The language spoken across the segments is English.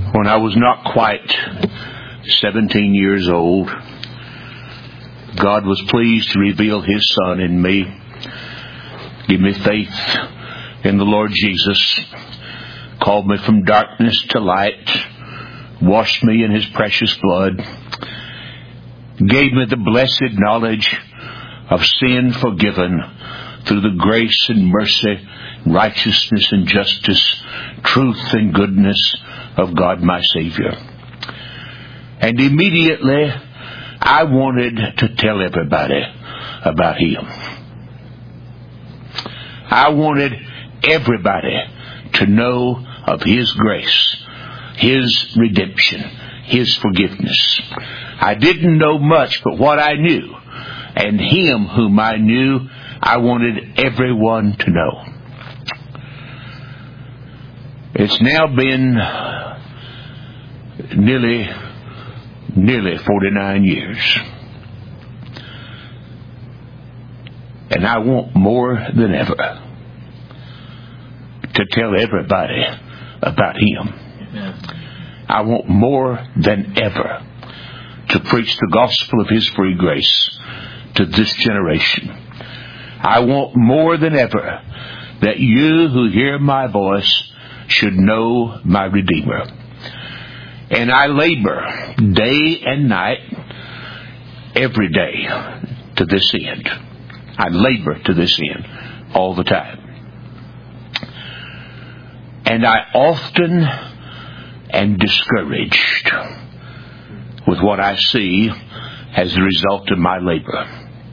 When I was not quite 17 years old, God was pleased to reveal His Son in me, give me faith in the Lord Jesus, called me from darkness to light, washed me in His precious blood, gave me the blessed knowledge of sin forgiven through the grace and mercy, righteousness and justice, truth and goodness of God my Savior. And immediately I wanted to tell everybody about Him. I wanted everybody to know of His grace, His redemption, His forgiveness. I didn't know much, but what I knew, and Him whom I knew, I wanted everyone to know. It's now been nearly 49 years. And I want more than ever to tell everybody about Him. Amen. I want more than ever to preach the gospel of His free grace to this generation. I want more than ever that you who hear my voice should know my Redeemer. And I labor day and night, every day, to this end. I labor to this end all the time. And I often am discouraged with what I see as the result of my labor.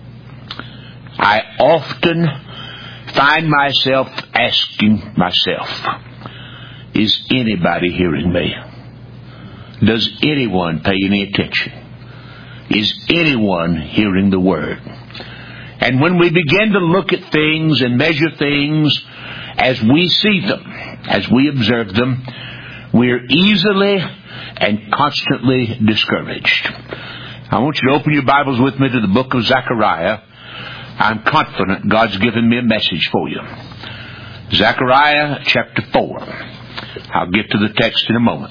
I often find myself asking myself, is anybody hearing me? Does anyone pay any attention? Is anyone hearing the Word? And when we begin to look at things and measure things as we see them, as we observe them, we're easily and constantly discouraged. I want you to open your Bibles with me to the book of Zechariah. I'm confident God's given me a message for you. Zechariah chapter 4. I'll get to the text in a moment.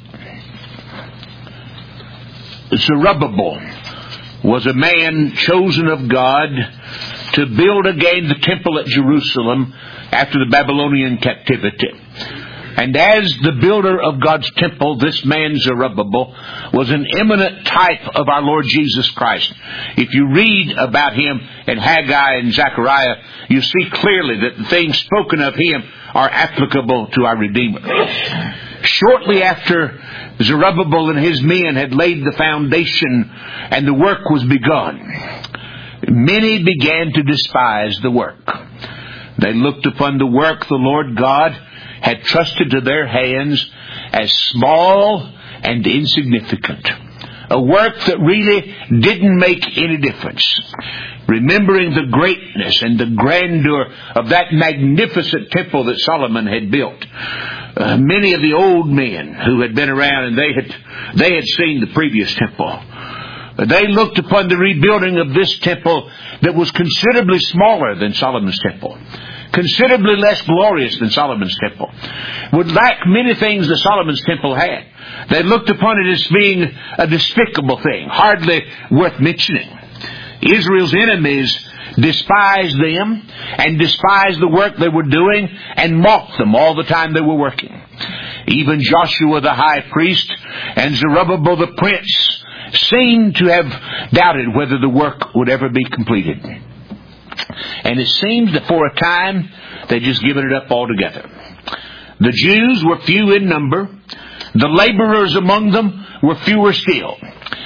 Zerubbabel was a man chosen of God to build again the temple at Jerusalem after the Babylonian captivity. And as the builder of God's temple, this man Zerubbabel was an eminent type of our Lord Jesus Christ. If you read about him in Haggai and Zechariah, you see clearly that the things spoken of him are applicable to our Redeemer. Shortly after Zerubbabel and his men had laid the foundation and the work was begun, many began to despise the work. They looked upon the work the Lord God had trusted to their hands as small and insignificant. A work that really didn't make any difference. Remembering the greatness and the grandeur of that magnificent temple that Solomon had built. Many of the old men who had been around, and they had seen the previous temple. They looked upon the rebuilding of this temple that was considerably smaller than Solomon's temple, considerably less glorious than Solomon's temple, would lack many things that Solomon's temple had. They looked upon it as being a despicable thing, hardly worth mentioning. Israel's enemies despised them and despised the work they were doing and mocked them all the time they were working. Even Joshua the high priest and Zerubbabel the prince seemed to have doubted whether the work would ever be completed. And it seems that for a time they'd just given it up altogether. The Jews were few in number. The laborers among them were fewer still.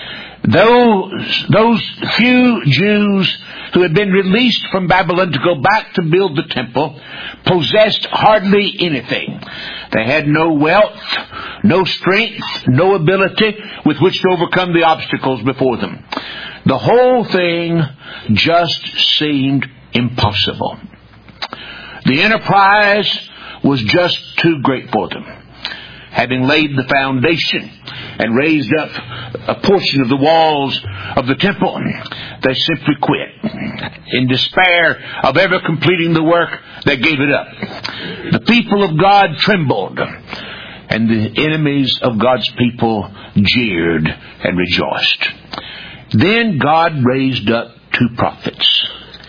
Those few Jews who had been released from Babylon to go back to build the temple possessed hardly anything. They had no wealth, no strength, no ability with which to overcome the obstacles before them. The whole thing just seemed impossible. The enterprise was just too great for them. Having laid the foundation and raised up a portion of the walls of the temple, they simply quit. In despair of ever completing the work, they gave it up. The people of God trembled and the enemies of God's people jeered and rejoiced. Then God raised up 2 prophets.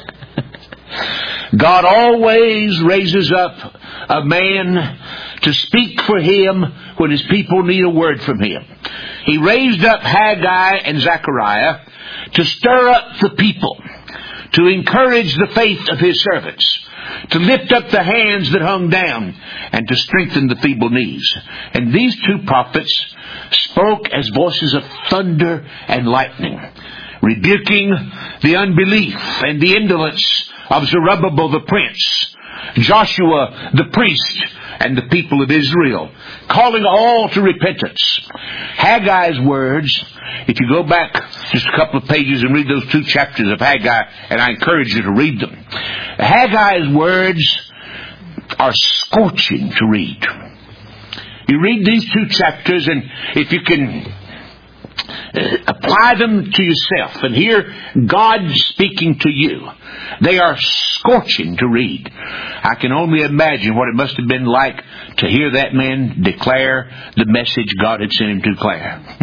God always raises up a man to speak for Him when His people need a word from Him. He raised up Haggai and Zechariah to stir up the people, to encourage the faith of His servants, to lift up the hands that hung down, and to strengthen the feeble knees. And these 2 prophets spoke as voices of thunder and lightning, rebuking the unbelief and the indolence of Zerubbabel the prince, Joshua the priest, and the people of Israel, calling all to repentance. Haggai's words, if you go back just a couple of pages and read those 2 chapters of Haggai, and I encourage you to read them, Haggai's words are scorching to read. You read these 2 chapters, and if you can apply them to yourself and hear God speaking to you, they are scorching to read. I can only imagine what it must have been like to hear that man declare the message God had sent him to declare.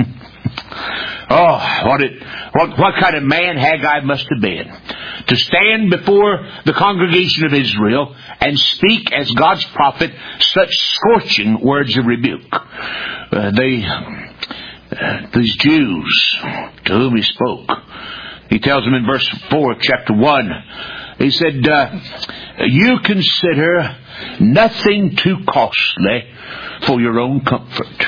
What kind of man Haggai must have been, to stand before the congregation of Israel and speak as God's prophet such scorching words of rebuke. These Jews to whom he spoke, he tells them in verse 4 of chapter 1, he said, you consider nothing too costly for your own comfort.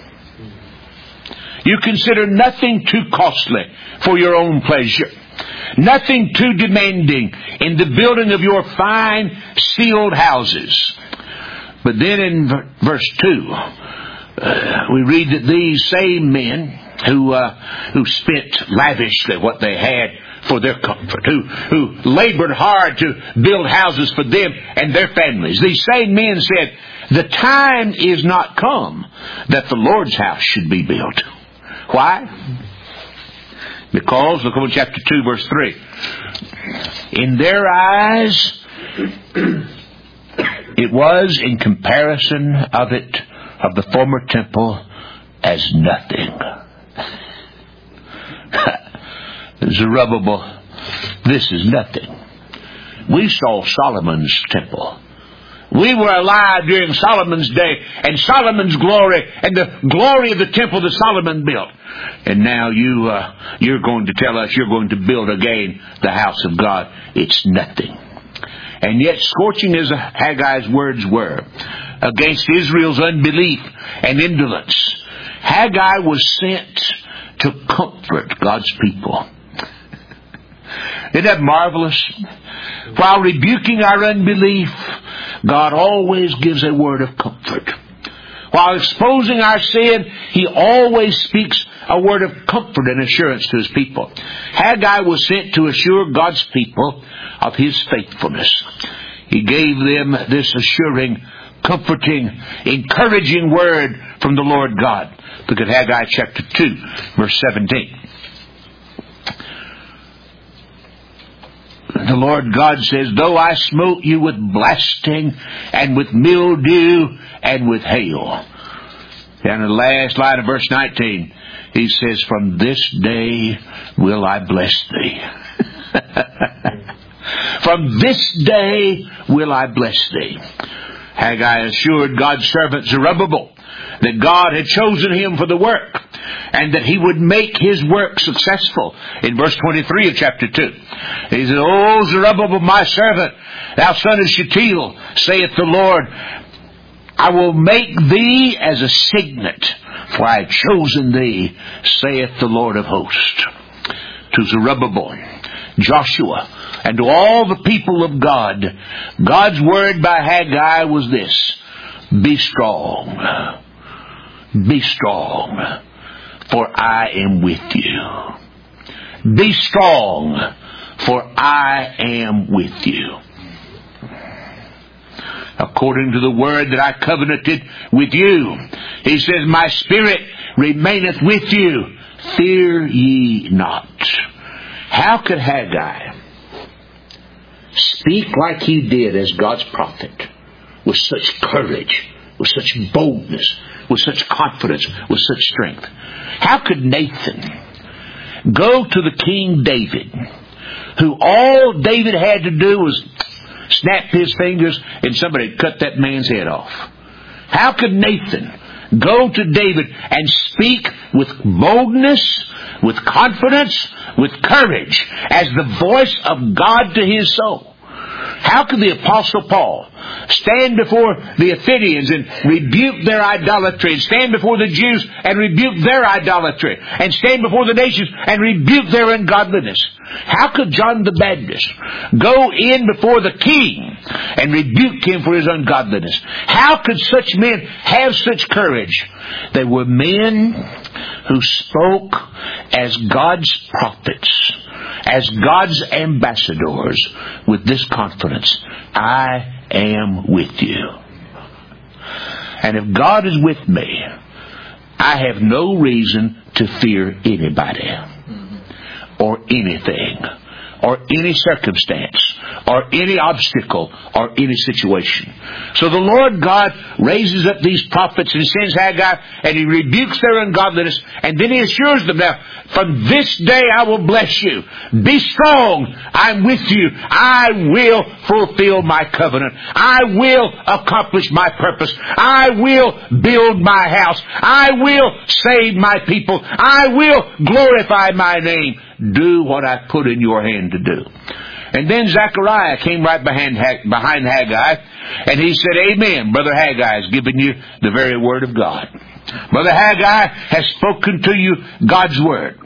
You consider nothing too costly for your own pleasure. Nothing too demanding in the building of your fine sealed houses. But then in verse 2, we read that these same men who spent lavishly what they had for their comfort, who labored hard to build houses for them and their families, these same men said, the time is not come that the Lord's house should be built. Why? Because, look over chapter 2, verse 3. In their eyes, it was in comparison of the former temple as nothing. Zerubbabel, this is nothing. We saw Solomon's temple. We were alive during Solomon's day and Solomon's glory and the glory of the temple that Solomon built. And now you're going to tell us you're going to build again the house of God. It's nothing. And yet, scorching as Haggai's words were against Israel's unbelief and indolence, Haggai was sent to comfort God's people. Isn't that marvelous? While rebuking our unbelief, God always gives a word of comfort. While exposing our sin, He always speaks a word of comfort and assurance to His people. Haggai was sent to assure God's people of His faithfulness. He gave them this assuring, comforting, encouraging word from the Lord God. Look at Haggai chapter 2, verse 17. The Lord God says, though I smote you with blasting and with mildew and with hail. And the last line of verse 19, He says, from this day will I bless thee. From this day will I bless thee. Haggai assured God's servant Zerubbabel that God had chosen him for the work and that He would make His work successful. In verse 23 of chapter 2, He said, O Zerubbabel, my servant, thou son of Shealtiel, saith the Lord, I will make thee as a signet, for I have chosen thee, saith the Lord of hosts. To Zerubbabel, Joshua, and to all the people of God, God's word by Haggai was this: be strong. Be strong, for I am with you. Be strong, for I am with you. According to the word that I covenanted with you, He says, my spirit remaineth with you. Fear ye not. How could Haggai speak like he did as God's prophet, with such courage, with such boldness, with such confidence, with such strength? How could Nathan go to the King David, who all David had to do was snap his fingers and somebody cut that man's head off? How could Nathan go to David and speak with boldness, with confidence, with courage, as the voice of God to his soul? How could the Apostle Paul stand before the Athenians and rebuke their idolatry, and stand before the Jews and rebuke their idolatry, and stand before the nations and rebuke their ungodliness? How could John the Baptist go in before the king and rebuke him for his ungodliness? How could such men have such courage? They were men who spoke as God's prophets, as God's ambassadors, with this confidence: I am with you. And if God is with me, I have no reason to fear anybody, or anything, or any circumstance, or any obstacle, or any situation. So the Lord God raises up these prophets and sends Haggai, and he rebukes their ungodliness, and then he assures them, now, from this day I will bless you. Be strong. I'm with you. I will fulfill my covenant. I will accomplish my purpose. I will build my house. I will save my people. I will glorify my name. Do what I put in your hand to do. And then Zechariah came right behind Haggai, and he said, Amen. Brother Haggai has given you the very word of God. Brother Haggai has spoken to you God's word.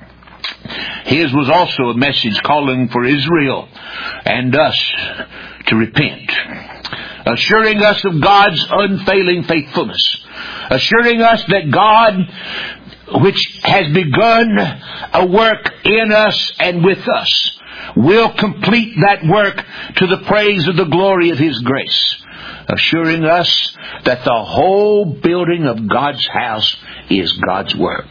His was also a message calling for Israel and us to repent, assuring us of God's unfailing faithfulness, assuring us that God, which has begun a work in us and with us, will complete that work to the praise of the glory of His grace, assuring us that the whole building of God's house is God's work.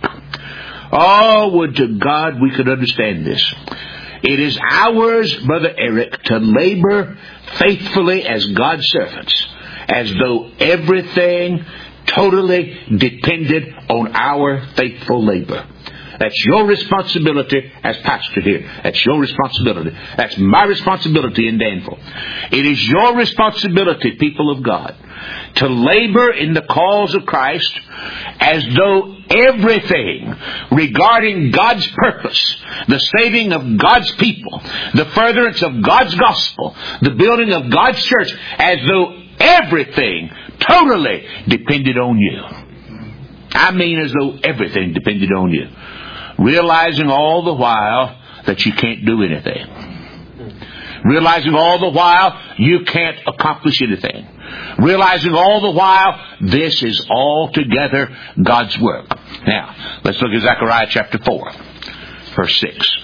Oh, would to God we could understand this. It is ours, Brother Eric, to labor faithfully as God's servants, as though everything totally depended on our faithful labor. That's your responsibility as pastor here. That's your responsibility. That's my responsibility in Danville. It is your responsibility, people of God, to labor in the cause of Christ as though everything regarding God's purpose, the saving of God's people, the furtherance of God's gospel, the building of God's church, as though everything totally depended on you. I mean, as though everything depended on you. Realizing all the while that you can't do anything. Realizing all the while you can't accomplish anything. Realizing all the while this is altogether God's work. Now, let's look at Zechariah chapter 4, verse 6.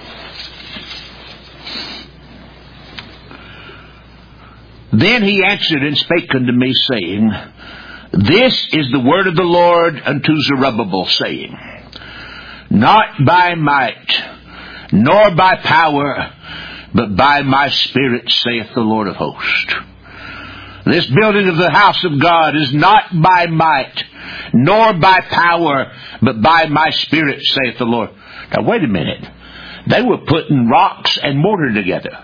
Then he answered and spake unto me, saying, This is the word of the Lord unto Zerubbabel, saying, Not by might, nor by power, but by my Spirit, saith the Lord of hosts. This building of the house of God is not by might, nor by power, but by my Spirit, saith the Lord. Now wait a minute. They were putting rocks and mortar together.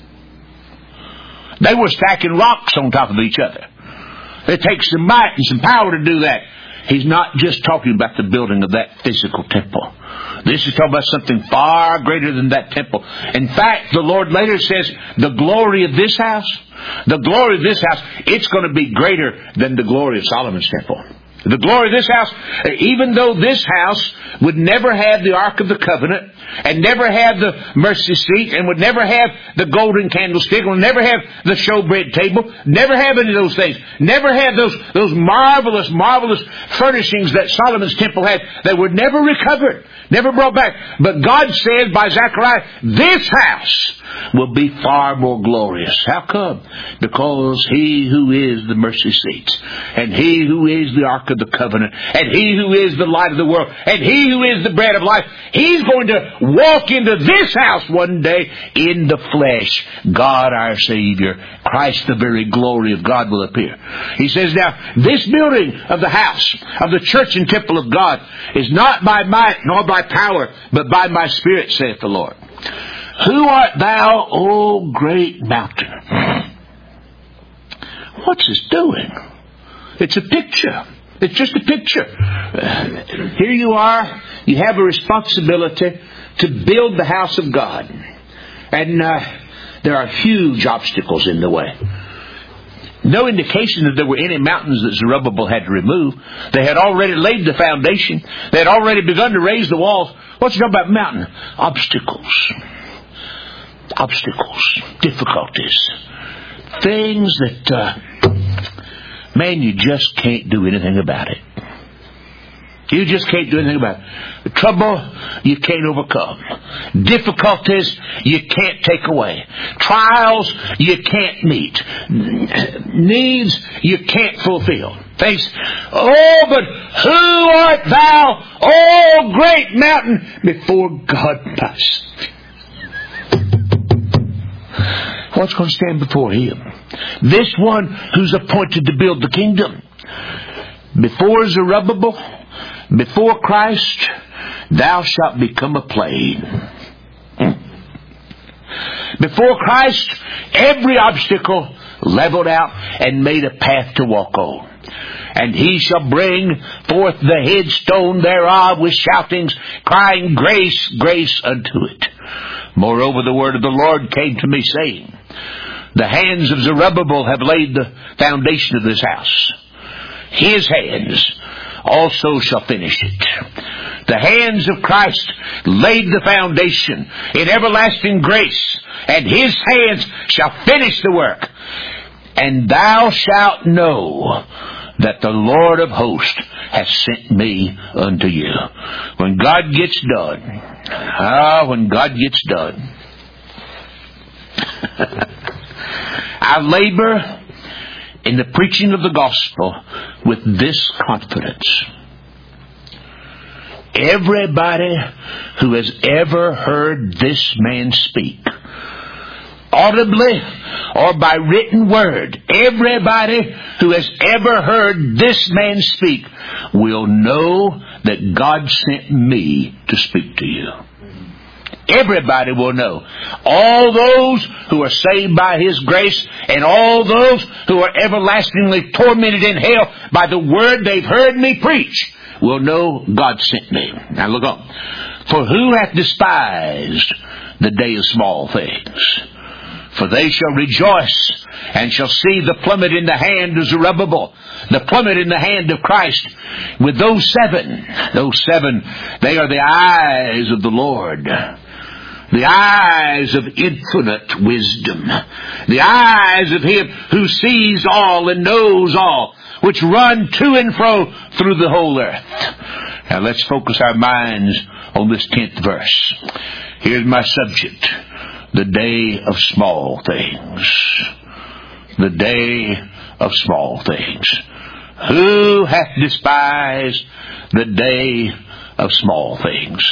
They were stacking rocks on top of each other. It takes some might and some power to do that. He's not just talking about the building of that physical temple. This is talking about something far greater than that temple. In fact, the Lord later says, the glory of this house, it's going to be greater than the glory of Solomon's temple. The glory of this house, even though this house would never have the Ark of the Covenant, and never have the mercy seat, and would never have the golden candlestick, would never have the showbread table, never have any of those things, never have those marvelous, marvelous furnishings that Solomon's temple had. They were never recovered, never brought back. But God said by Zechariah, this house will be far more glorious. How come? Because He who is the mercy seat, and He who is the Ark of of the covenant, and He who is the light of the world, and He who is the bread of life, He's going to walk into this house one day in the flesh. God our Savior, Christ the very glory of God will appear. He says, now, this building of the house, of the church and temple of God, is not by might nor by power, but by my Spirit, saith the Lord. Who art thou, O great mountain? What's this doing? It's a picture. It's just a picture. Here you are. You have a responsibility to build the house of God. And there are huge obstacles in the way. No indication that there were any mountains that Zerubbabel had to remove. They had already laid the foundation. They had already begun to raise the walls. What's you talking about mountain? Obstacles. Obstacles. Difficulties. Things that, man, you just can't do anything about it. You just can't do anything about it. Trouble, you can't overcome. Difficulties, you can't take away. Trials, you can't meet. Needs, you can't fulfill. Things, oh, but who art thou, oh great mountain, before God pass? What's going to stand before Him? This one who's appointed to build the kingdom. Before Zerubbabel, before Christ, thou shalt become a plain. Before Christ, every obstacle leveled out and made a path to walk on. And He shall bring forth the headstone thereof with shoutings, crying, Grace, grace unto it. Moreover, the word of the Lord came to me, saying, the hands of Zerubbabel have laid the foundation of this house. His hands also shall finish it. The hands of Christ laid the foundation in everlasting grace, and His hands shall finish the work. And thou shalt know that the Lord of hosts has sent me unto you. When God gets done, when God gets done, I labor in the preaching of the gospel with this confidence. Everybody who has ever heard this man speak, audibly or by written word, everybody who has ever heard this man speak will know that God sent me to speak to you. Everybody will know. All those who are saved by His grace, and all those who are everlastingly tormented in hell by the word they've heard me preach, will know God sent me. Now look on. For who hath despised the day of small things? For they shall rejoice and shall see the plummet in the hand of Zerubbabel, the plummet in the hand of Christ. With those seven, they are the eyes of the Lord. The eyes of infinite wisdom. The eyes of Him who sees all and knows all, which run to and fro through the whole earth. Now let's focus our minds on this 10th verse. Here's my subject. The day of small things. The day of small things. Who hath despised the day of small things?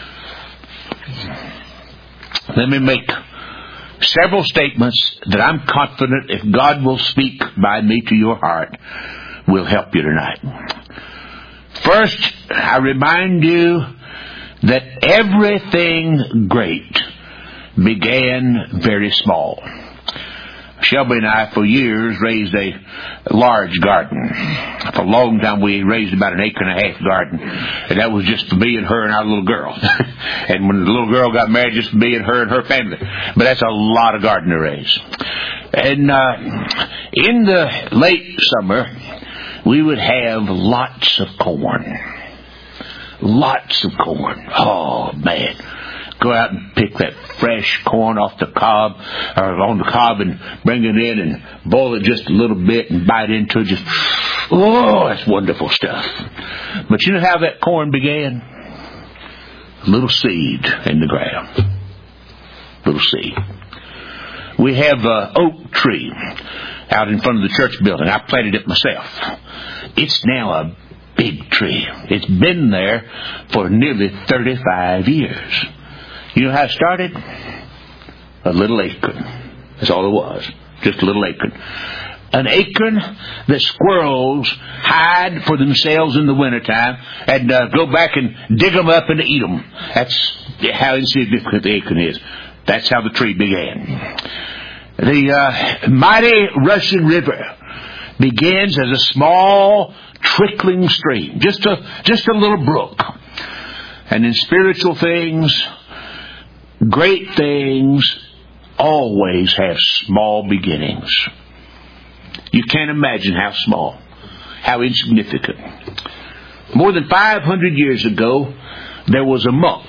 Let me make several statements that I'm confident, if God will speak by me to your heart, will help you tonight. First, I remind you that everything great began very small. Shelby and I, for years, raised a large garden. For a long time, we raised about an acre and a half garden. And that was just for me and her and our little girl. And when the little girl got married, just for me and her family. But that's a lot of garden to raise. And in the late summer, we would have lots of corn. Lots of corn. Oh, man. Go out and pick that fresh corn off the cob, or on the cob, and bring it in and boil it just a little bit and bite into it. That's wonderful stuff. But you know how that corn began? A little seed in the ground. Little seed. We have an oak tree out in front of the church building. I planted it myself. It's now a big tree. It's been there for nearly 35 years. You know how it started? A little acorn. That's all it was. Just a little acorn. An acorn that squirrels hide for themselves in the wintertime and go back and dig them up and eat them. That's how insignificant the acorn is. That's how the tree began. The mighty Russian River begins as a small trickling stream, just a little brook. And in spiritual things, great things always have small beginnings. You can't imagine how small, how insignificant. More than 500 years ago, there was a monk.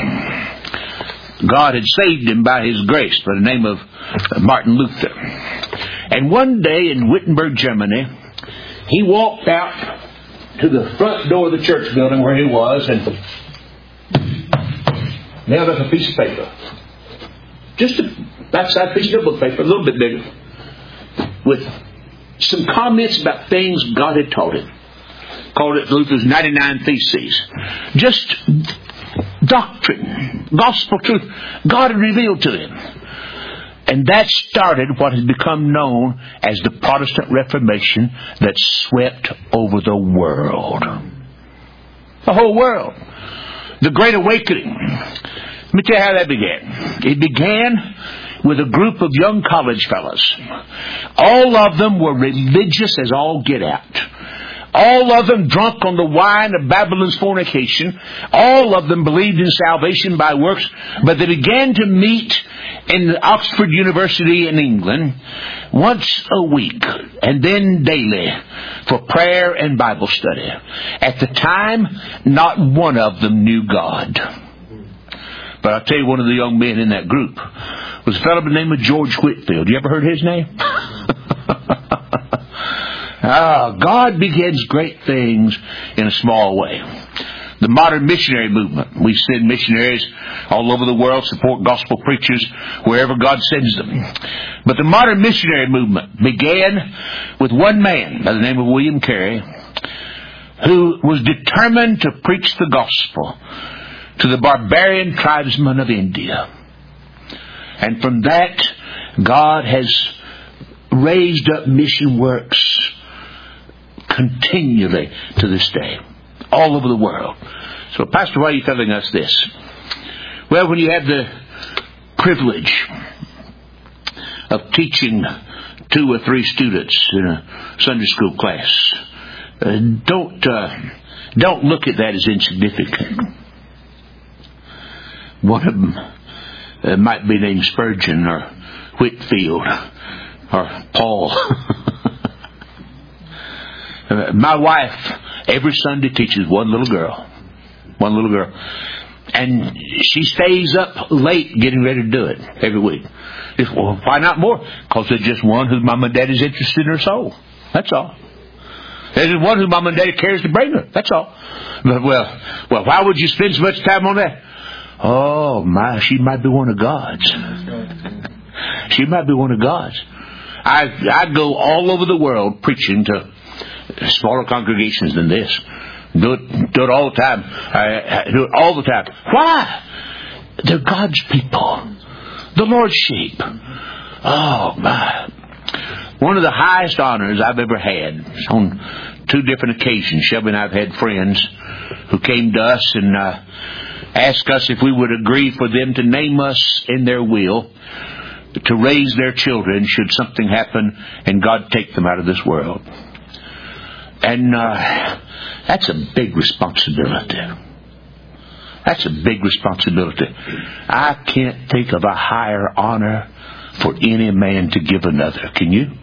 God had saved him by His grace by the name of Martin Luther. And one day in Wittenberg, Germany, he walked out to the front door of the church building where he was and nailed up a piece of paper. Just a backside piece of book paper, a little bit bigger, with some comments about things God had taught him. Called it Luther's 99 Theses. Just doctrine, gospel truth, God had revealed to him. And that started what has become known as the Protestant Reformation that swept over the world. The whole world. The Great Awakening. Let me tell you how that began. It began with a group of young college fellows. All of them were religious as all get out. All of them drunk on the wine of Babylon's fornication. All of them believed in salvation by works. But they began to meet in Oxford University in England once a week and then daily for prayer and Bible study. At the time, not one of them knew God. But I'll tell you, one of the young men in that group was a fellow by the name of George Whitefield. You ever heard his name? God begins great things in a small way. The modern missionary movement. We send missionaries all over the world, support gospel preachers wherever God sends them. But the modern missionary movement began with one man by the name of William Carey, who was determined to preach the gospel to the barbarian tribesmen of India. And from that, God has raised up mission works continually to this day, all over the world. So, Pastor, why are you telling us this? Well, when you have the privilege of teaching 2 or 3 students in a Sunday school class, don't look at that as insignificant. One of them might be named Spurgeon or Whitefield or Paul. My wife every Sunday teaches one little girl. And she stays up late getting ready to do it every week. Well, why not more? Because there's just one whose mom and dad is interested in her soul. That's all. There's just one whose mom and dad cares to bring her. That's all. But, well, why would you spend so much time on that? Oh, my, she might be one of God's. She might be one of God's. I go all over the world preaching to smaller congregations than this. Do it all the time. I do it all the time. Why? They're God's people. The Lord's sheep. Oh, my. One of the highest honors I've ever had on 2 different occasions. Shelby and I have had friends who came to us and asked us if we would agree for them to name us in their will to raise their children should something happen and God take them out of this world. And that's a big responsibility. That's a big responsibility. I can't think of a higher honor for any man to give another. Can you?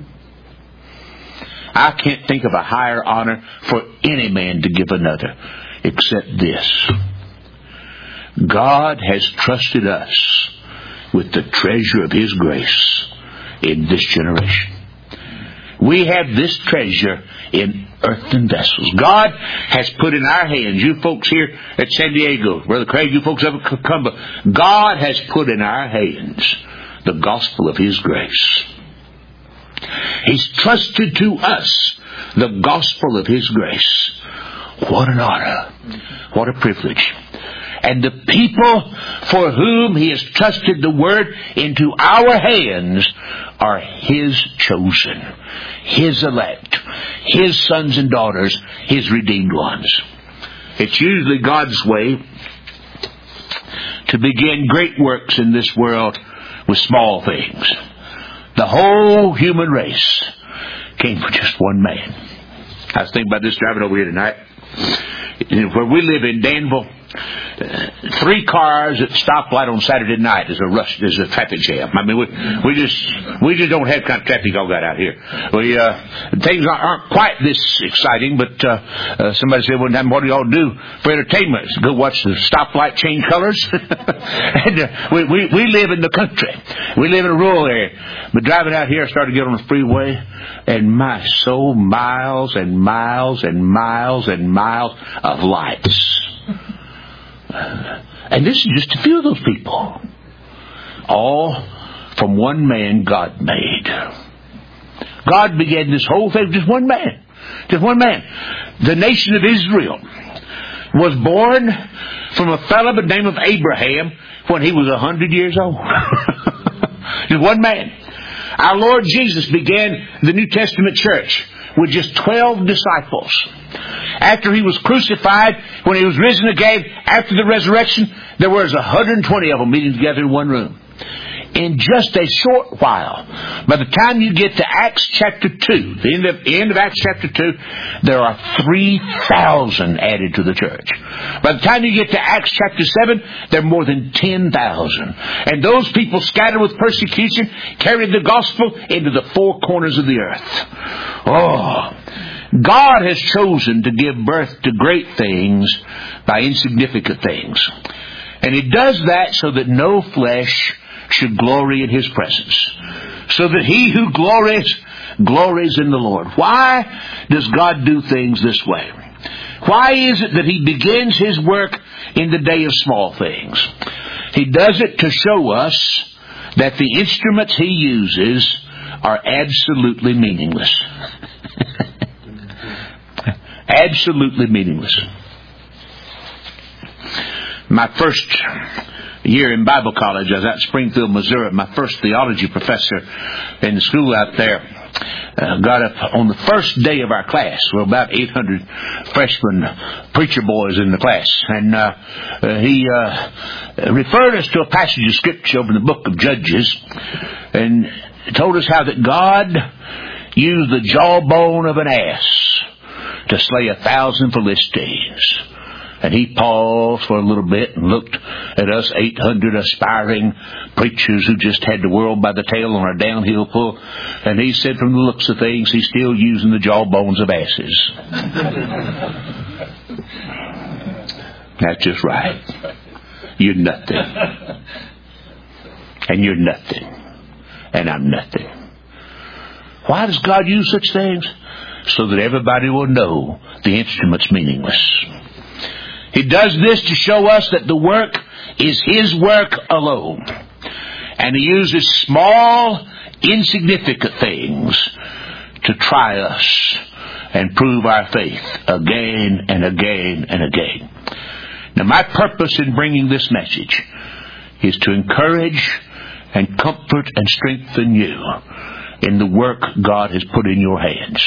I can't think of a higher honor for any man to give another except this. God has trusted us with the treasure of His grace in this generation. We have this treasure in earthen vessels. God has put in our hands, you folks here at San Diego, Brother Craig, you folks up at Cucumba, God has put in our hands the gospel of His grace. He's trusted to us the gospel of His grace. What an honor. What a privilege. And the people for whom He has trusted the Word into our hands are His chosen, His elect, His sons and daughters, His redeemed ones. It's usually God's way to begin great works in this world with small things. The whole human race came from just one man. I was thinking about this driving over here tonight. Where we live in Danville, 3 cars at the stoplight on Saturday night is a traffic jam. I mean, we just don't have kind of traffic all got out here. Things aren't quite this exciting, but somebody said one time, "What do y'all do for entertainment?" Go watch the stoplight change colors. And we live in the country. We live in a rural area. But driving out here, I started to get on the freeway, and my soul, miles and miles and miles and miles of lights. And this is just a few of those people. All from one man God made. God began this whole thing with just one man. Just one man. The nation of Israel was born from a fellow by the name of Abraham when he was 100 years old. Just one man. Our Lord Jesus began the New Testament church with just 12 disciples. After He was crucified, when He was risen again, after the resurrection, there was 120 of them meeting together in one room. In just a short while, by the time you get to Acts chapter 2, the end of Acts chapter 2, there are 3,000 added to the church. By the time you get to Acts chapter 7, there are more than 10,000. And those people scattered with persecution carried the gospel into the 4 corners of the earth. Oh, God has chosen to give birth to great things by insignificant things. And He does that so that no flesh should glory in His presence. So that he who glories in the Lord. Why does God do things this way? Why is it that He begins His work in the day of small things? He does it to show us that the instruments He uses are absolutely meaningless. Absolutely meaningless. My first year in Bible college, I was at Springfield, Missouri. My first theology professor in the school out there got up on the first day of our class. There were about 800 freshman preacher boys in the class. And he referred us to a passage of Scripture over in the book of Judges and told us how that God used the jawbone of an ass to slay 1,000 Philistines. And he paused for a little bit and looked at us 800 aspiring preachers who just had the world by the tail on our downhill pull. And he said, from the looks of things, he's still using the jawbones of asses. That's just right. You're nothing. And you're nothing. And I'm nothing. Why does God use such things? So that everybody will know the instrument's meaningless. He does this to show us that the work is His work alone. And He uses small, insignificant things to try us and prove our faith again and again and again. Now, my purpose in bringing this message is to encourage and comfort and strengthen you in the work God has put in your hands.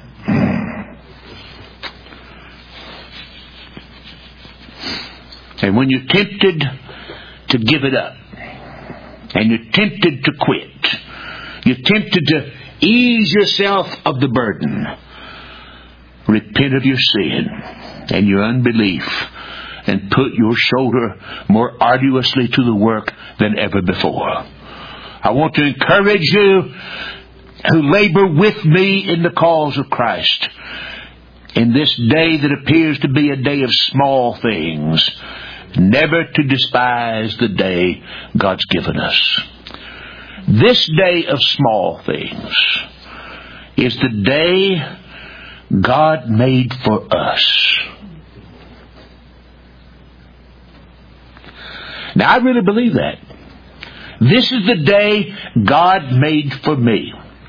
And when you're tempted to give it up, and you're tempted to quit, you're tempted to ease yourself of the burden, repent of your sin and your unbelief, and put your shoulder more arduously to the work than ever before. I want to encourage you who labor with me in the cause of Christ, in this day that appears to be a day of small things, never to despise the day God's given us. This day of small things is the day God made for us. Now, I really believe that. This is the day God made for me.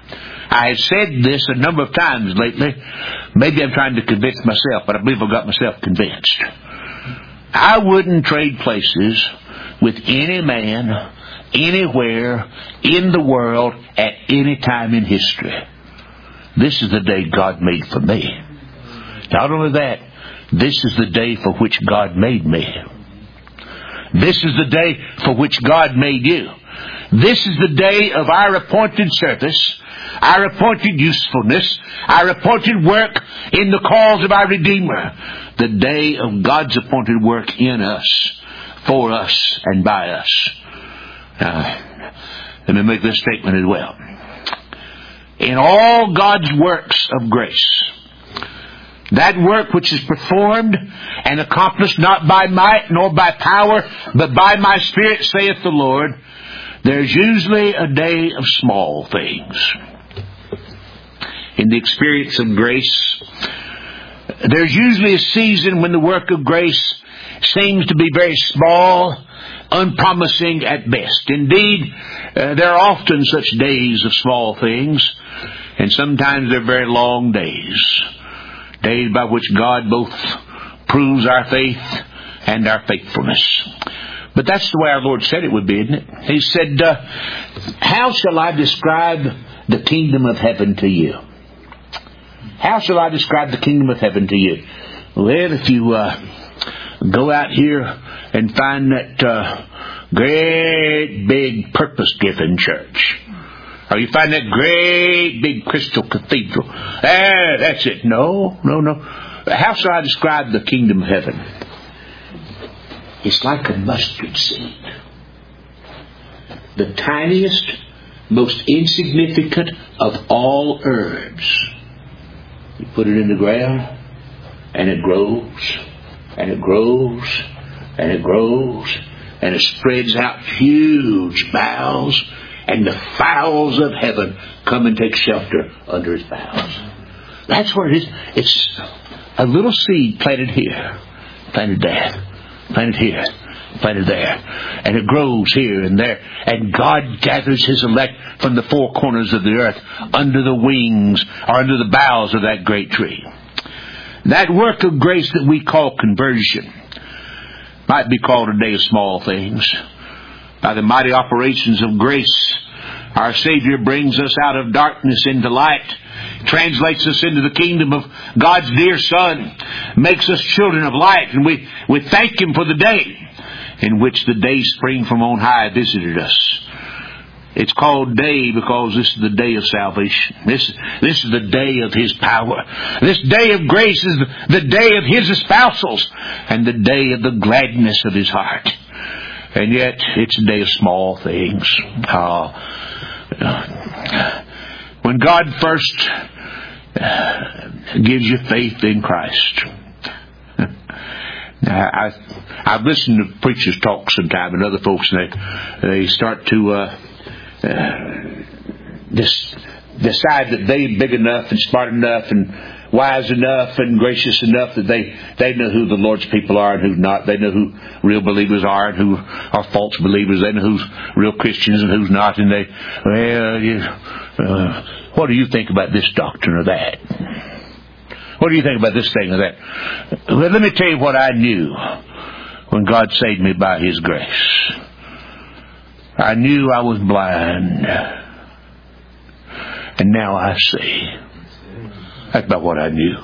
I have said this a number of times lately. Maybe I'm trying to convince myself, but I believe I've got myself convinced. I wouldn't trade places with any man, anywhere in the world, at any time in history. This is the day God made for me. Not only that, this is the day for which God made me. This is the day for which God made you. This is the day of our appointed service, our appointed usefulness, our appointed work in the cause of our Redeemer. The day of God's appointed work in us, for us, and by us. Now, let me make this statement as well. In all God's works of grace, that work which is performed and accomplished not by might nor by power, but by my Spirit, saith the Lord, there's usually a day of small things. In the experience of grace, there's usually a season when the work of grace seems to be very small, unpromising at best. Indeed, there are often such days of small things, and sometimes they're very long days. Days by which God both proves our faith and our faithfulness. But that's the way our Lord said it would be, isn't it? He said, how shall I describe the kingdom of heaven to you? How shall I describe the kingdom of heaven to you? Well, if you go out here and find that great big purpose-given church, or you find that great big crystal cathedral, that's it. No. How shall I describe the kingdom of heaven? It's like a mustard seed. The tiniest, most insignificant of all herbs. You put it in the ground, and it grows, and it grows, and it grows, and it spreads out huge boughs, and the fowls of heaven come and take shelter under its boughs. That's what it is. It's a little seed planted here, planted there, planted here, planted there. And it grows here and there. And God gathers His elect from the four corners of the earth under the wings or under the boughs of that great tree. That work of grace that we call conversion might be called a day of small things. By the mighty operations of grace, our Savior brings us out of darkness into light, translates us into the kingdom of God's dear Son, makes us children of light, and we thank Him for the day in which the day spring from on high visited us. It's called day because this is the day of salvation. This is the day of His power. This day of grace is the day of His espousals and the day of the gladness of His heart. And yet, it's a day of small things. When God first gives you faith in Christ. I've listened to preachers talk sometime and other folks, and they start to decide that they're big enough and smart enough and wise enough and gracious enough that they know who the Lord's people are and who's not. They know who real believers are and who are false believers. They know who's real Christians and who's not. And what do you think about this doctrine or that? What do you think about this thing or that? Well, let me tell you what I knew when God saved me by His grace. I knew I was blind, and now I see. That's about what I knew.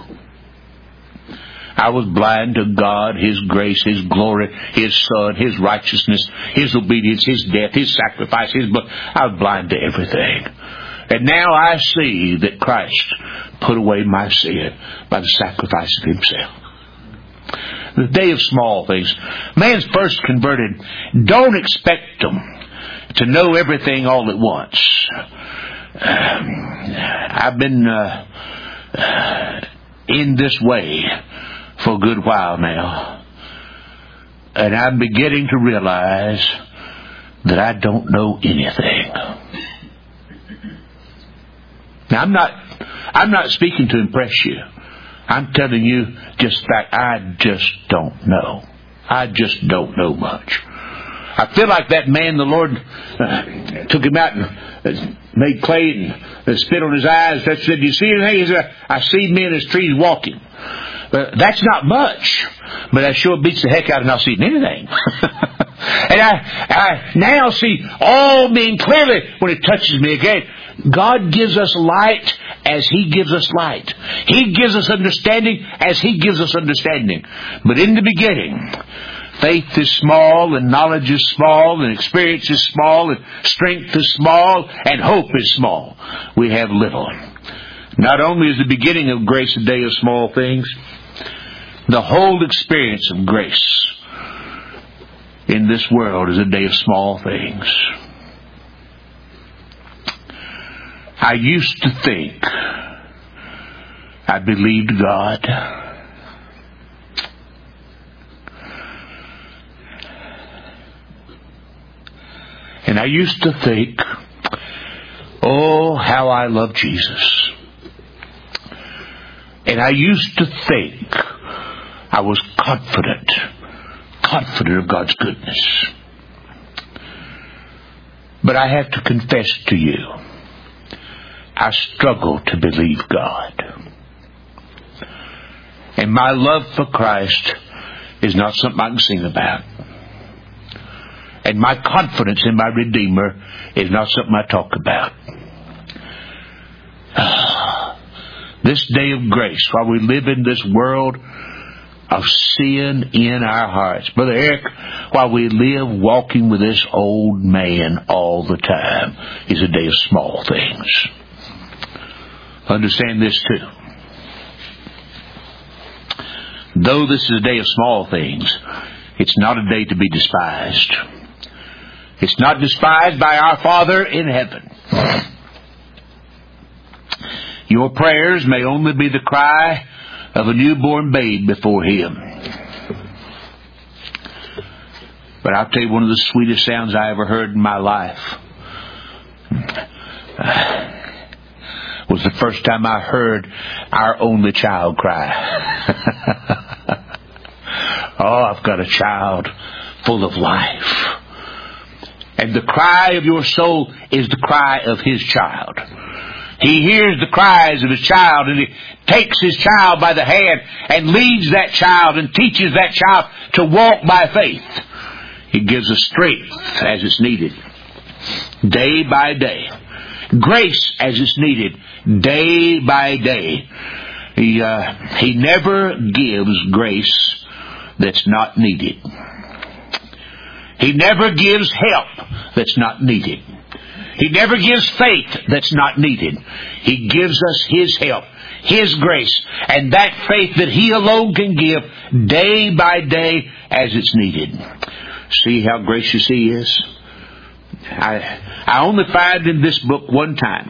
I was blind to God, His grace, His glory, His Son, His righteousness, His obedience, His death, His sacrifice, His blood. I was blind to everything. And now I see that Christ put away my sin by the sacrifice of Himself. The day of small things. Man's first converted. Don't expect them to know everything all at once. I've been in this way for a good while now. And I'm beginning to realize that I don't know anything. Now, I'm not speaking to impress you. I'm telling you just fact. I just don't know. I just don't know much. I feel like that man, the Lord took him out and made clay and spit on his eyes. That said, "Do you see anything?" He said, "I see men as trees walking." But that's not much, but that sure beats the heck out of not seeing anything. And I now see all men clearly when it touches me again. God gives us light as He gives us light. He gives us understanding as He gives us understanding. But in the beginning, faith is small, and knowledge is small, and experience is small, and strength is small, and hope is small. We have little. Not only is the beginning of grace a day of small things, the whole experience of grace in this world is a day of small things. I used to think I believed God. And I used to think, oh, how I love Jesus. And I used to think I was confident of God's goodness. But I have to confess to you, I struggle to believe God. And my love for Christ is not something I can sing about. And my confidence in my Redeemer is not something I talk about. This day of grace, while we live in this world of sin in our hearts, Brother Eric, while we live walking with this old man all the time, is a day of small things. Understand this too. Though this is a day of small things, it's not a day to be despised. It's not despised by our Father in heaven. Your prayers may only be the cry of a newborn babe before Him. But I'll tell you, one of the sweetest sounds I ever heard in my life was the first time I heard our only child cry. Oh, I've got a child full of life. And the cry of your soul is the cry of His child. He hears the cries of His child, and He takes His child by the hand and leads that child and teaches that child to walk by faith. He gives us strength as it's needed, day by day. Grace as it's needed, day by day. He never gives grace that's not needed. He never gives help that's not needed. He never gives faith that's not needed. He gives us His help, His grace, and that faith that He alone can give day by day as it's needed. See how gracious He is? I only find in this book one time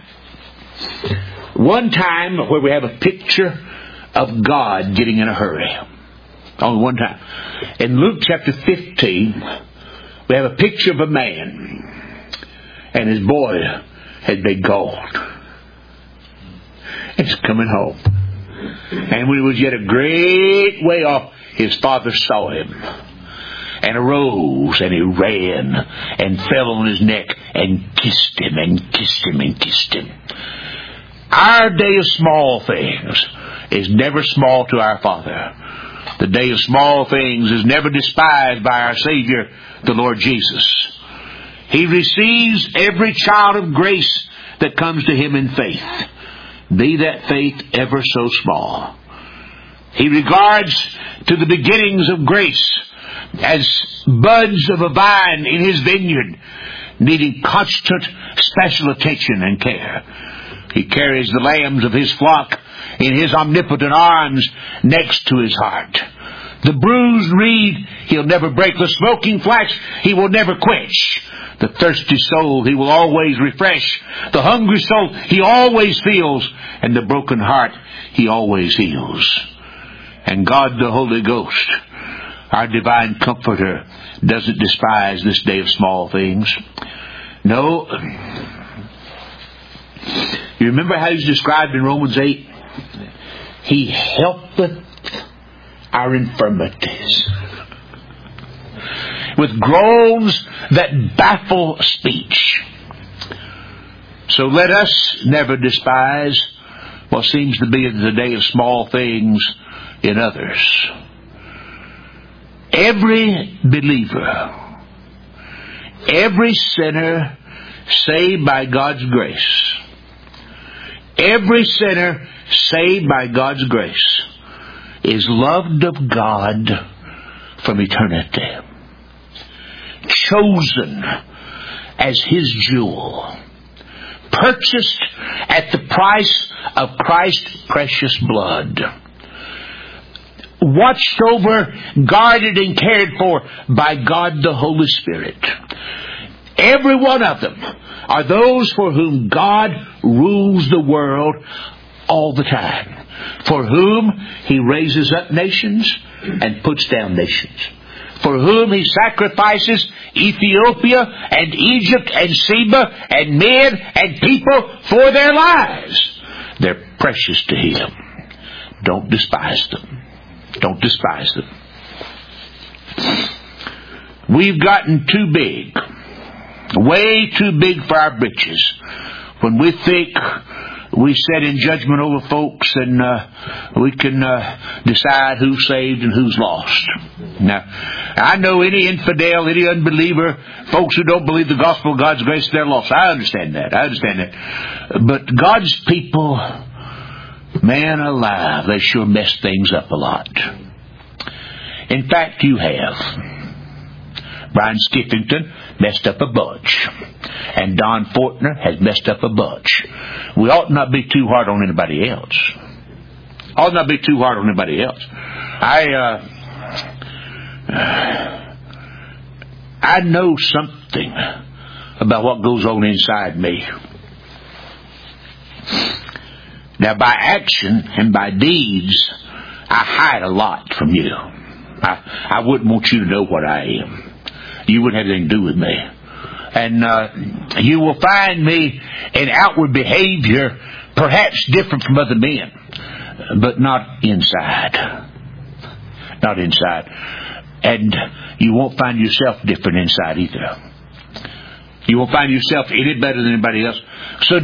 where we have a picture of God getting in a hurry. Only one time. In Luke chapter 15, we have a picture of a man, and his boy had been called. He's coming home. And when he was yet a great way off, his father saw him, and arose, and he ran, and fell on his neck, and kissed him, and kissed him, and kissed him. Our day of small things is never small to our Father. The day of small things is never despised by our Savior, the Lord Jesus. He receives every child of grace that comes to Him in faith, be that faith ever so small. He regards to the beginnings of grace as buds of a vine in His vineyard, needing constant special attention and care. He carries the lambs of His flock in His omnipotent arms next to His heart. The bruised reed He'll never break. The smoking flax He will never quench. The thirsty soul He will always refresh. The hungry soul He always feels. And the broken heart He always heals. And God the Holy Ghost, our divine comforter, doesn't despise this day of small things. No. You remember how He's described in Romans 8? He helpeth our infirmities. with groans that baffle speech. So let us never despise what seems to be the day of small things in others. Every believer, every sinner saved by God's grace, every sinner saved by God's grace is loved of God from eternity, chosen as His jewel, purchased at the price of Christ's precious blood, watched over, guarded, and cared for by God the Holy Spirit. Every one of them are those for whom God rules the world all the time, for whom He raises up nations and puts down nations, for whom He sacrifices Ethiopia and Egypt and Seba and men and people for their lives. They're precious to Him. Don't despise them. Don't despise them. We've gotten too big, way too big for our britches, when we think we set in judgment over folks and we can decide who's saved and who's lost. Now, I know any infidel, any unbeliever, folks who don't believe the gospel of God's grace, they're lost. I understand that. But God's people, man alive, they sure mess things up a lot. In fact, you have. Brian Skiffington messed up a bunch. And Don Fortner has messed up a bunch. We ought not be too hard on anybody else. I know something about what goes on inside me. Now, by action and by deeds, I hide a lot from you. I wouldn't want you to know what I am. You wouldn't have anything to do with me. And you will find me in outward behavior perhaps different from other men, but not inside. Not inside. And you won't find yourself different inside either. You won't find yourself any better than anybody else. So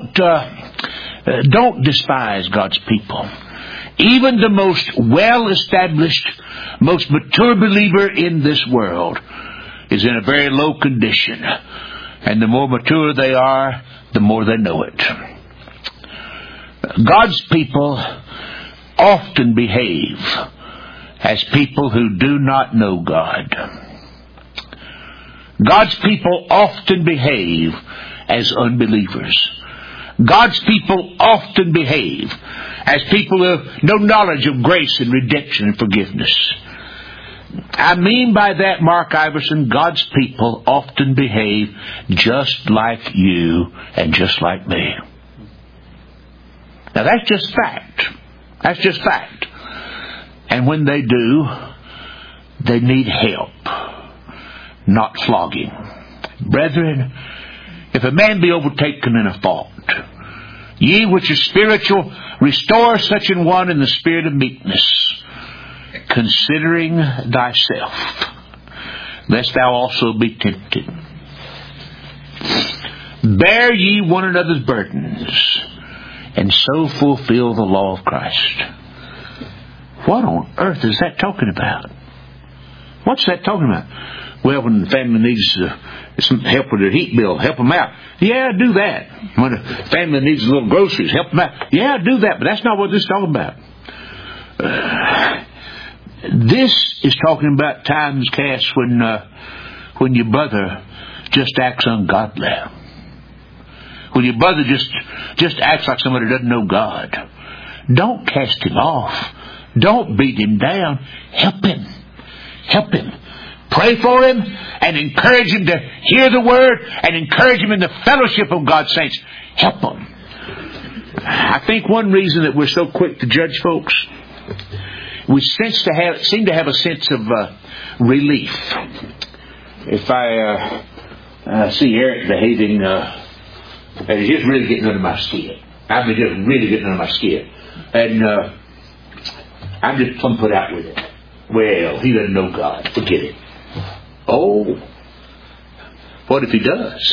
don't despise God's people. Even the most well-established, most mature believer in this world is in a very low condition. And the more mature they are, the more they know it. God's people often behave as people who do not know God. God's people often behave as unbelievers. God's people often behave as people who have no knowledge of grace and redemption and forgiveness. I mean by that, Mark Iverson, God's people often behave just like you and just like me. Now that's just fact. That's just fact. And when they do, they need help, not flogging. Brethren, if a man be overtaken in a fault, ye which are spiritual, restore such an one in the spirit of meekness, considering thyself, lest thou also be tempted. Bear ye one another's burdens, and so fulfill the law of Christ. What on earth is that talking about? What's that talking about? Well, when the family needs some help with their heat bill, help them out. Yeah, do that. When a family needs a little groceries, help them out. Yeah, do that. But that's not what this is talking about. This is talking about times, Cass, when your brother just acts ungodly. When your brother just acts like somebody who doesn't know God. Don't cast him off. Don't beat him down. Help him. Help him. Pray for him and encourage him to hear the Word and encourage him in the fellowship of God's saints. Help him. I think one reason that we're so quick to judge folks, we seem to have a sense of relief. If I see Eric behaving, he's just really getting under my skin. I mean, just really getting under my skin. And I'm just plumb put out with it. Well, he doesn't know God. Forget it. Oh, what if he does?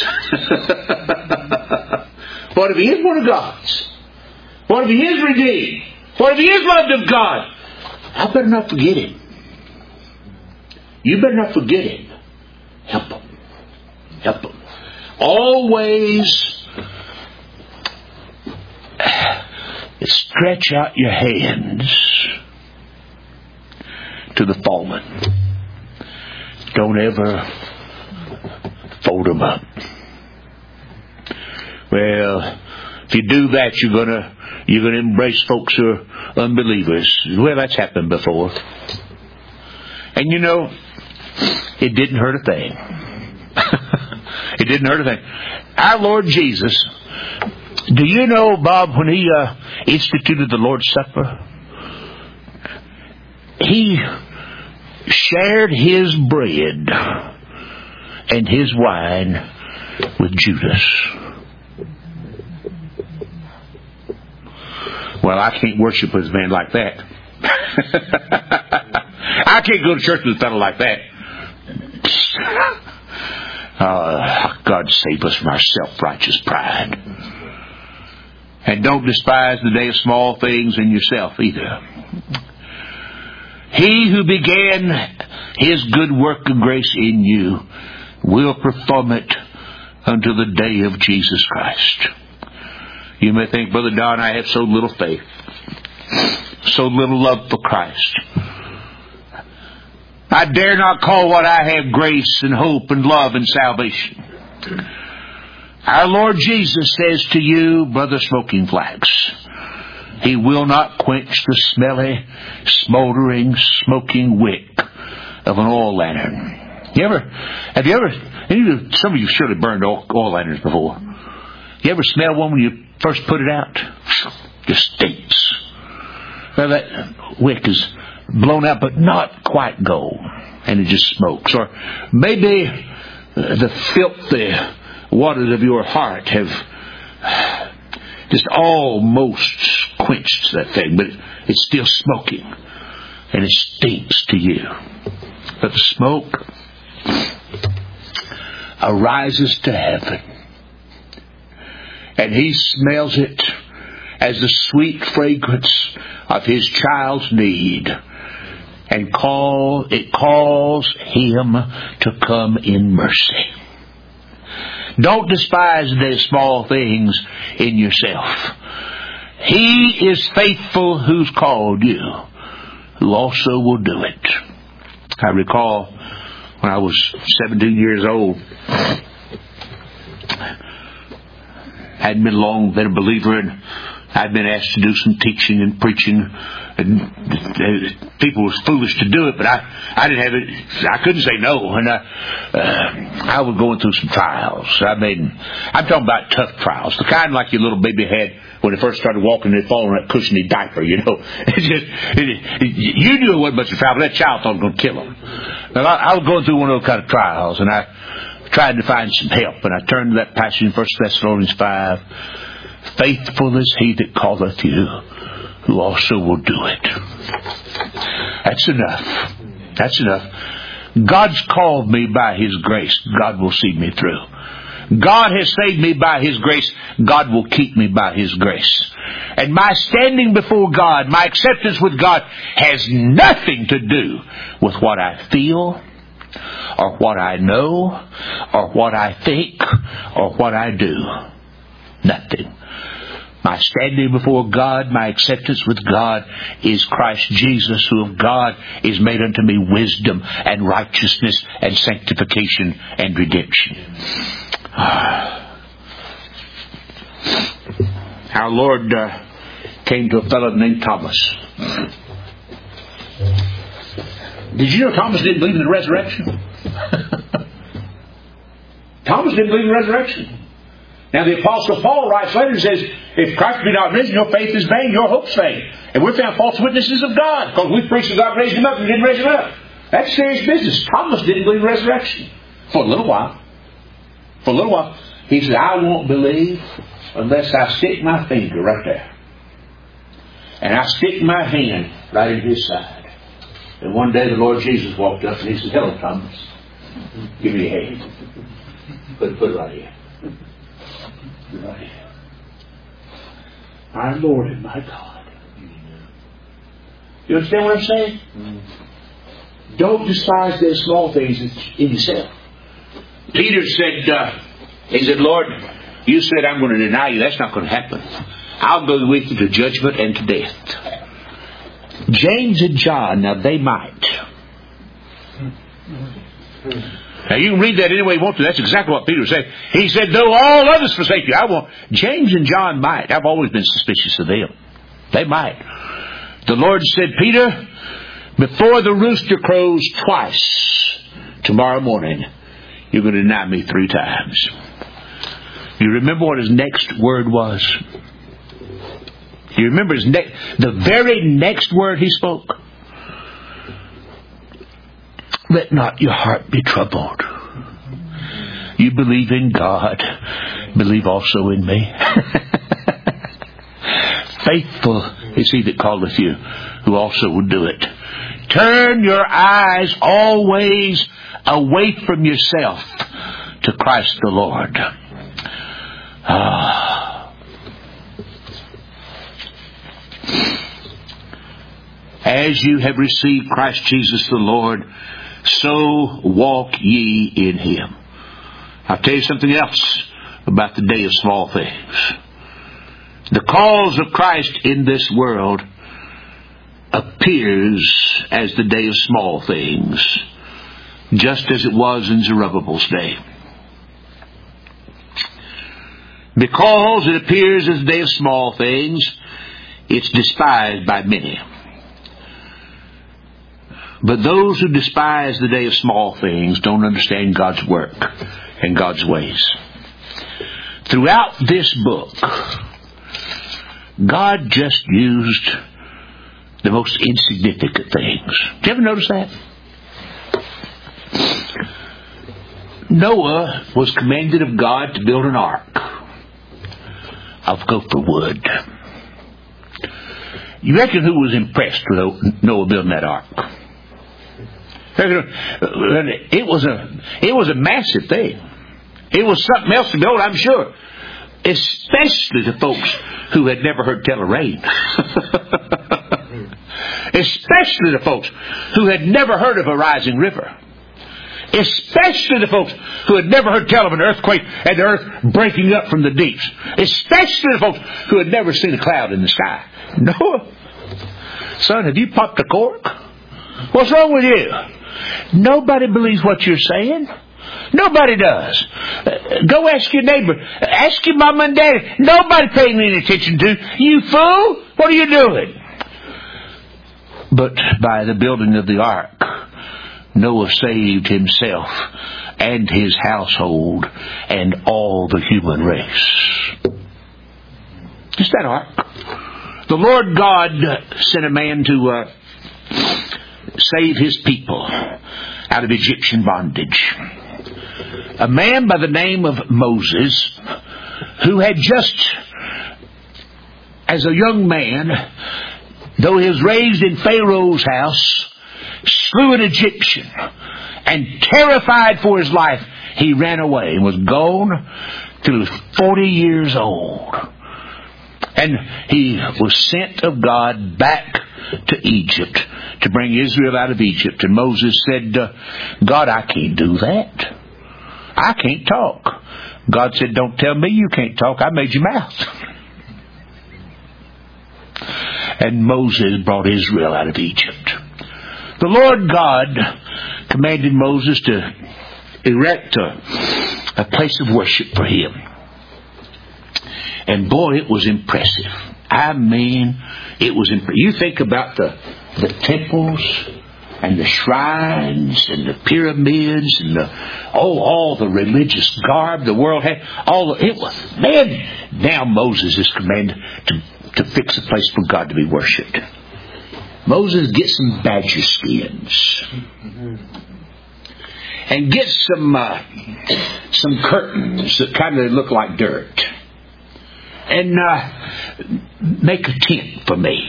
What if he is one of God's? What if he is redeemed? What if he is loved of God? I better not forget him. You better not forget him. Help him. Help him. Always stretch out your hands to the fallen. Don't ever fold them up. Well, if you do that, you're gonna embrace folks who are unbelievers. Well, that's happened before. And you know, it didn't hurt a thing. It didn't hurt a thing. Our Lord Jesus, do you know, Bob, when he instituted the Lord's Supper, he shared his bread and his wine with Judas. Well, I can't worship with a man like that. I can't go to church with a fellow like that. God save us from our self-righteous pride. And don't despise the day of small things in yourself either. He who began his good work of grace in you will perform it unto the day of Jesus Christ. You may think, Brother Don, I have so little faith, so little love for Christ. I dare not call what I have grace and hope and love and salvation. Our Lord Jesus says to you, Brother Smoking Flax, He will not quench the smelly, smoldering, smoking wick of an oil lantern. Have you ever, some of you surely burned oil lanterns before. You ever smell one when you first put it out? Just stinks. Well, that wick is blown out, but not quite gold, and it just smokes. Or maybe the filthy waters of your heart have just almost quenched that thing, but it's still smoking, and it stinks to you. But the smoke arises to heaven, and he smells it as the sweet fragrance of his child's need, and it calls him to come in mercy. Don't despise the small things in yourself. He is faithful who's called you, who also will do it. I recall when I was 17 years old, hadn't been long been a believer, and I'd been asked to do some teaching and preaching, and people was foolish to do it, but I didn't have it. I couldn't say no, and I was going through some trials. I'm talking about tough trials, the kind like your little baby had when it first started walking and falling in that cushiony diaper. You know, you knew it wasn't much of a trial, but that child thought it was going to kill him. Well, I was going through one of those kind of trials, and I tried to find some help, and I turned to that passage in 1 Thessalonians 5. Faithful is he that calleth you, who also will do it. That's enough. That's enough. God's called me by his grace. God will see me through. God has saved me by his grace. God will keep me by his grace. And my standing before God, my acceptance with God, has nothing to do with what I feel, or what I know, or what I think, or what I do. Nothing. My standing before God, my acceptance with God, is Christ Jesus, who of God is made unto me wisdom and righteousness and sanctification and redemption. Our Lord came to a fellow named Thomas. Did you know Thomas didn't believe in the resurrection? Thomas didn't believe in the resurrection. Now the Apostle Paul writes later and says, if Christ be not risen, your faith is vain, your hope's vain. And we're found false witnesses of God, because we preached that God raised him up and didn't raise him up. That's serious business. Thomas didn't believe in resurrection. For a little while. For a little while. He said, I won't believe unless I stick my finger right there. And I stick my hand right in his side. And one day the Lord Jesus walked up and he said, hello, Thomas. Give me your hand. Put it right here. Put it right here. Our Lord and my God. You understand what I'm saying? Don't despise those small things in yourself. Peter said, he said, Lord, you said I'm going to deny you. That's not going to happen. I'll go with you to judgment and to death. James and John, now they might. Now you can read that any way you want to. That's exactly what Peter said. He said, though all others forsake you, I won't. James and John might. I've always been suspicious of them. They might. The Lord said, Peter, before the rooster crows twice tomorrow morning, you're going to deny me 3 times. You remember what his next word was? You remember the very next word he spoke? Let not your heart be troubled. You believe in God, believe also in me. Faithful is he that calleth you, who also will do it. Turn your eyes always away from yourself to Christ the Lord. As you have received Christ Jesus the Lord, so walk ye in Him. I'll tell you something else about the day of small things. The cause of Christ in this world appears as the day of small things, just as it was in Zerubbabel's day. Because it appears as the day of small things, it's despised by many. But those who despise the day of small things don't understand God's work and God's ways. Throughout this book, God just used the most insignificant things. Did you ever notice that? Noah was commanded of God to build an ark of gopher wood. You reckon who was impressed with Noah building that ark? It was a massive thing. It was something else to build, I'm sure. Especially the folks who had never heard tell of rain. Especially the folks who had never heard of a rising river. Especially the folks who had never heard tell of an earthquake and the earth breaking up from the deeps. Especially the folks who had never seen a cloud in the sky. Noah, son, have you popped a cork? What's wrong with you? Nobody believes what you're saying. Nobody does. Go ask your neighbor. Ask your mama and daddy. Nobody paying any attention to you. Fool! What are you doing? But by the building of the ark, Noah saved himself and his household and all the human race. Just that ark. The Lord God sent a man to save His people out of Egyptian bondage. A man by the name of Moses, who had just, as a young man, though he was raised in Pharaoh's house, slew an Egyptian, and terrified for his life, he ran away and was gone till he was 40 years old. And he was sent of God back to Egypt to bring Israel out of Egypt. And Moses said, God, I can't do that. I can't talk. God said, don't tell me you can't talk. I made your mouth. And Moses brought Israel out of Egypt. The Lord God commanded Moses to erect a place of worship for Him. And boy, it was impressive. I mean, it was impressive. You think about the temples and the shrines and the pyramids and all the religious garb the world had. Now Moses is commanded to fix a place for God to be worshipped. Moses, get some badger skins and get some curtains that kind of look like dirt. And make a tent for me.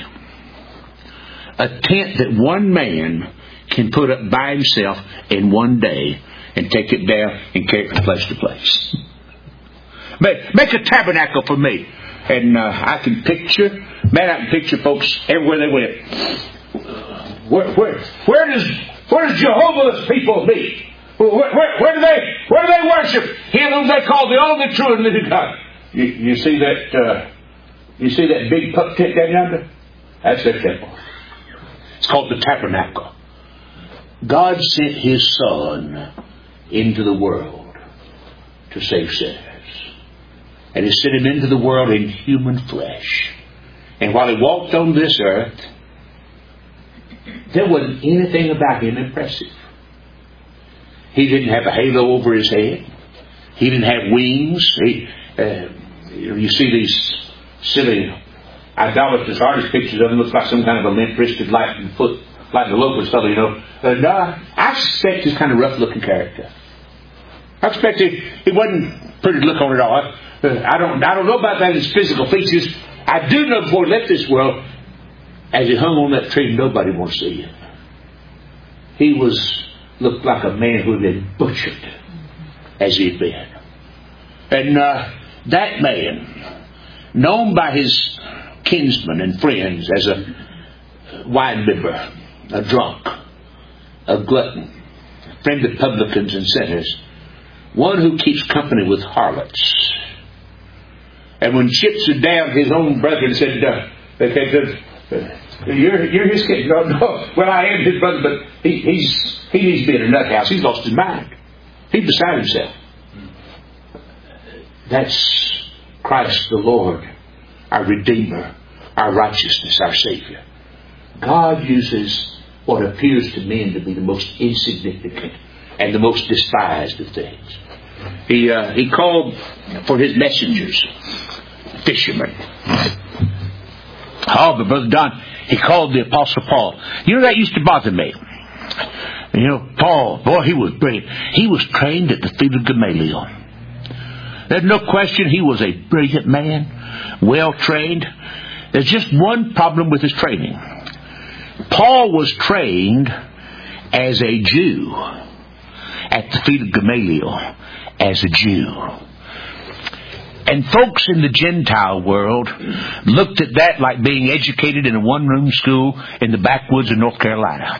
A tent that one man can put up by himself in one day and take it down and carry it from place to place. Make a tabernacle for me. And I can picture folks everywhere they went. Where does Jehovah's people meet? Where do they worship Him whom they call the only true and living God? You see that big pup tent down yonder? That's their temple. It's called the tabernacle. God sent His Son into the world to save sinners. And He sent Him into the world in human flesh. And while He walked on this earth, there wasn't anything about Him impressive. He didn't have a halo over His head. He didn't have wings. You see these silly idolatrous artist pictures of Him. Looks like some kind of a limp-wristed, lightning foot, like the local fellow, No, I suspect He's kind of rough-looking character. I expect he wasn't pretty to look on at all. I don't know about that in his physical features. I do know before He left this world, as He hung on that tree, nobody wanted to see Him. He looked like a man who had been butchered as he'd been. And that man, known by his kinsmen and friends as a wine bibber, a drunk, a glutton, a friend of publicans and sinners, one who keeps company with harlots. And when chips are down, his own brethren said, you're his kid. No. Well, I am his brother, but he needs to be in a nut house. He's lost his mind. He's beside himself. That's Christ the Lord, our Redeemer, our righteousness, our Savior. God uses what appears to men to be the most insignificant and the most despised of things. He called for His messengers fishermen. Oh, but Brother Don, He called the Apostle Paul. That used to bother me. Paul, boy, he was brilliant. He was trained at the feet of Gamaliel. There's no question he was a brilliant man, well trained. There's just one problem with his training. Paul was trained as a Jew at the feet of Gamaliel as a Jew. And folks in the Gentile world looked at that like being educated in a one-room school in the backwoods of North Carolina.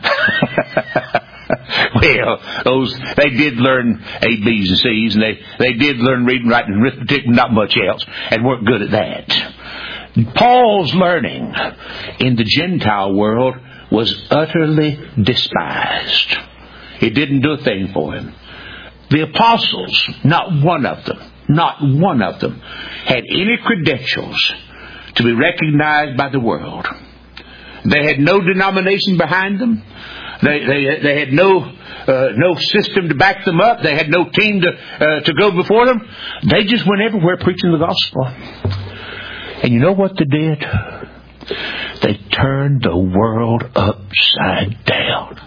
Well, they did learn A, B's, and C's, and they did learn reading, writing, and arithmetic, and not much else, and weren't good at that. Paul's learning in the Gentile world was utterly despised. It didn't do a thing for him. The apostles, not one of them, had any credentials to be recognized by the world. They had no denomination behind them. They had no system to back them up. They had no team to go before them. They just went everywhere preaching the gospel. And you know what they did? They turned the world upside down.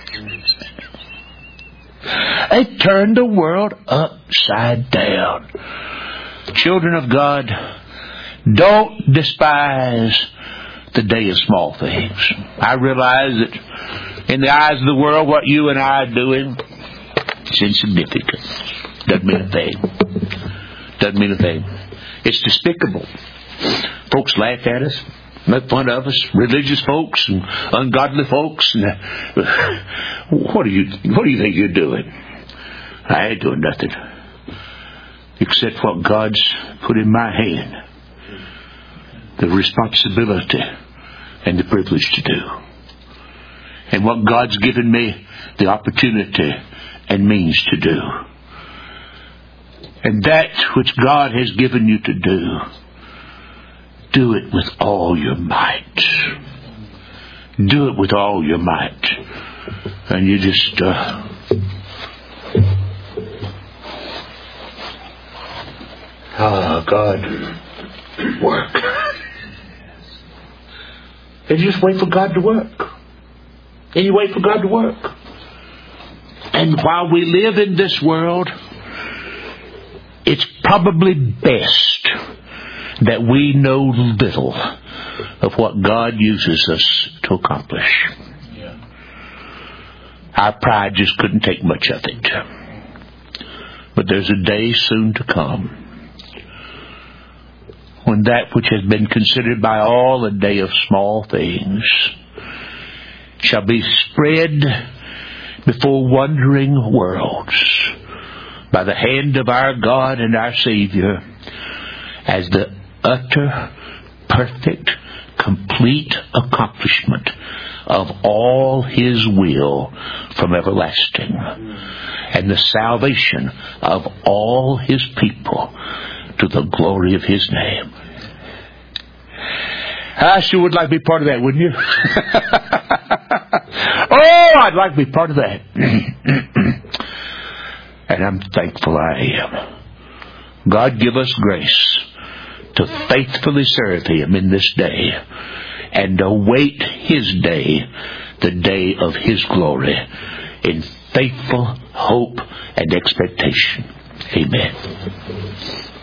They turned the world upside down. Children of God, don't despise the day of small things. I realize that in the eyes of the world, what you and I are doing is insignificant. Doesn't mean a thing. Doesn't mean a thing. It's despicable. Folks laugh at us, make fun of us, religious folks and ungodly folks. And what do you think you're doing? I ain't doing nothing except what God's put in my hand, the responsibility and the privilege to do, and what God's given me the opportunity and means to do. And that which God has given you to do it with all your might. Do it with all your might. And you just God, work. And you just wait for God to work. And you wait for God to work. And while we live in this world, it's probably best that we know little of what God uses us to accomplish. Our pride just couldn't take much of it. But there's a day soon to come when that which has been considered by all a day of small things shall be spread before wondering worlds by the hand of our God and our Savior as the utter, perfect, complete accomplishment of all His will from everlasting, and the salvation of all His people to the glory of His name. I sure would like to be part of that, wouldn't you? Oh, I'd like to be part of that. And I'm thankful I am. God give us grace to faithfully serve Him in this day and await His day, the day of His glory, in faithful hope and expectation. Amen.